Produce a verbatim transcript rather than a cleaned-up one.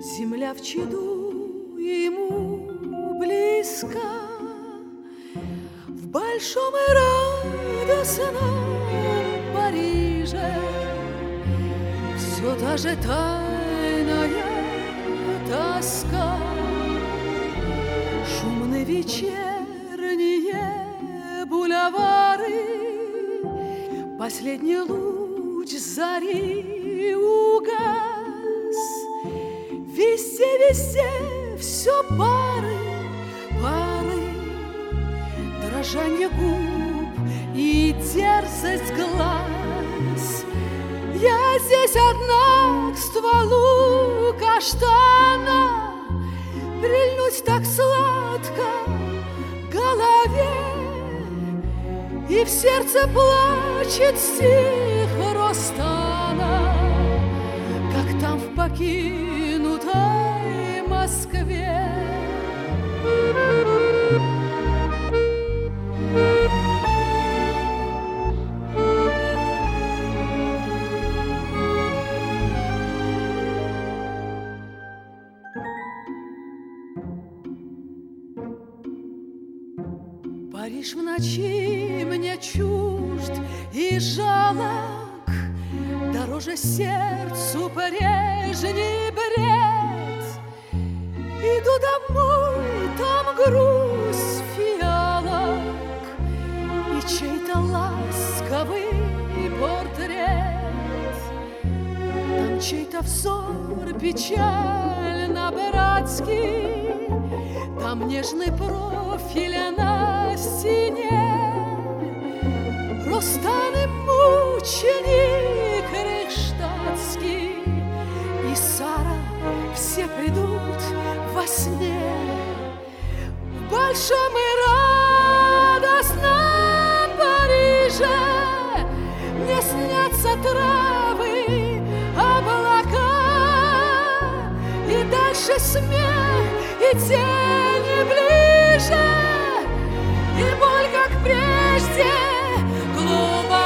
Земля в чаду ему близка, в большом и радостном Париже все та же тайная тоска. Шумны вечерние бульвары, последний луч зари угас. Везде, везде все пары, пары, дрожанье губ и дерзость глаз. Я здесь одна к стволу каштана, прильнуть так сладко к голове, и в сердце плачет стих Ростана, как там в покинутой Москве. Париж в ночи мне чужд и жалок, дороже сердцу прежний бред. Иду домой, там грусть фиалок и чей-то ласковый портрет. Там чей-то взор печально-братский, там нежный профиль на стене. Ростан и мученик Рейхштадтский и Сара все придут во сне. В большом и радостном Париже мне снятся травы, облака, и дальше смех, и тени ближе, и боль, как прежде, глубоко.